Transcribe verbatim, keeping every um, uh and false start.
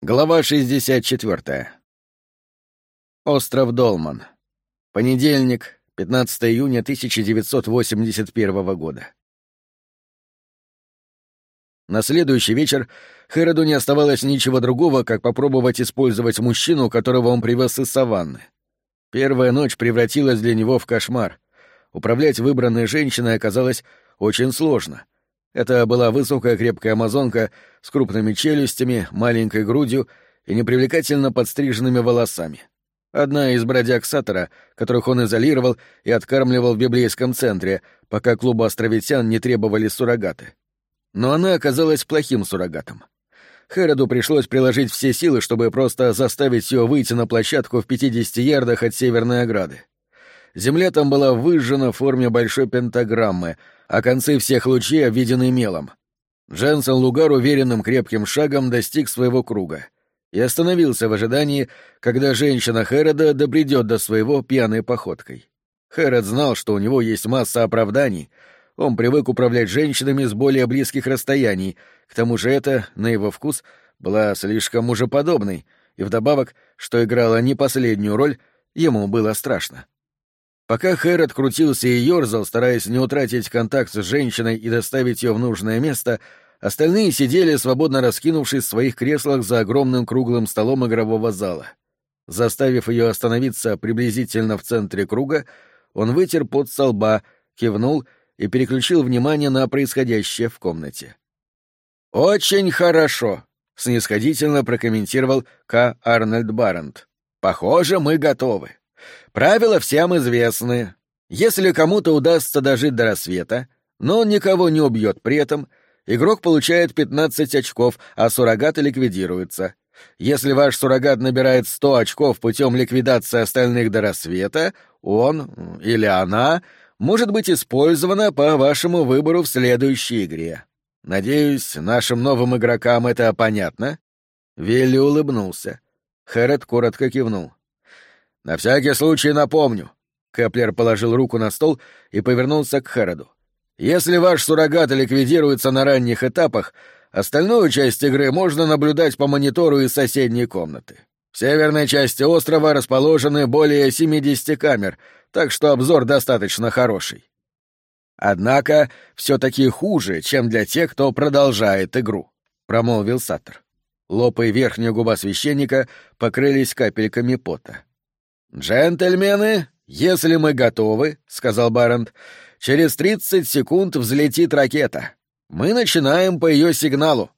Глава шестьдесят четвёртая. Остров Долман. Понедельник, пятнадцатого июня тысяча девятьсот восемьдесят первого года. На следующий вечер Хэроду не оставалось ничего другого, как попробовать использовать мужчину, которого он привез из саванны. Первая ночь превратилась для него в кошмар. Управлять выбранной женщиной оказалось очень сложно. Это была высокая крепкая амазонка с крупными челюстями, маленькой грудью и непривлекательно подстриженными волосами. Одна из бродяг Саттера, которых он изолировал и откармливал в библейском центре, пока клубу островитян не требовали суррогаты. Но она оказалась плохим суррогатом. Хэроду пришлось приложить все силы, чтобы просто заставить ее выйти на площадку в пятидесяти ярдах от северной ограды. Земля там была выжжена в форме большой пентаграммы, а концы всех лучей обведены мелом. Дженсен Лугар уверенным крепким шагом достиг своего круга и остановился в ожидании, когда женщина Хэрода добредет до своего пьяной походкой. Хэрод знал, что у него есть масса оправданий. Он привык управлять женщинами с более близких расстояний, к тому же это, на его вкус, была слишком мужеподобной, и вдобавок, что играла не последнюю роль, ему было страшно. Пока Хэрод крутился и ёрзал, стараясь не утратить контакт с женщиной и доставить ее в нужное место, остальные сидели, свободно раскинувшись в своих креслах за огромным круглым столом игрового зала. Заставив ее остановиться приблизительно в центре круга, он вытер пот со лба, кивнул и переключил внимание на происходящее в комнате. «Очень хорошо», — снисходительно прокомментировал К. Арнольд Баррент. «Похоже, мы готовы. Правила всем известны. Если кому-то удастся дожить до рассвета, но он никого не убьет при этом, игрок получает пятнадцать очков, а суррогаты ликвидируются. Если ваш суррогат набирает сто очков путем ликвидации остальных до рассвета, он или она может быть использована по вашему выбору в следующей игре. Надеюсь, нашим новым игрокам это понятно?» Вилли улыбнулся. Хэрод коротко кивнул. «На всякий случай напомню». Кеплер положил руку на стол и повернулся к Хэроду. «Если ваш суррогат ликвидируется на ранних этапах, остальную часть игры можно наблюдать по монитору из соседней комнаты. В северной части острова расположены более семидесяти камер, так что обзор достаточно хороший. Однако все-таки хуже, чем для тех, кто продолжает игру», — промолвил Саттер. Лоб и верхняя губа священника покрылись капельками пота. «Джентльмены, если мы готовы, — сказал Баррент, — через тридцать секунд взлетит ракета. Мы начинаем по ее сигналу.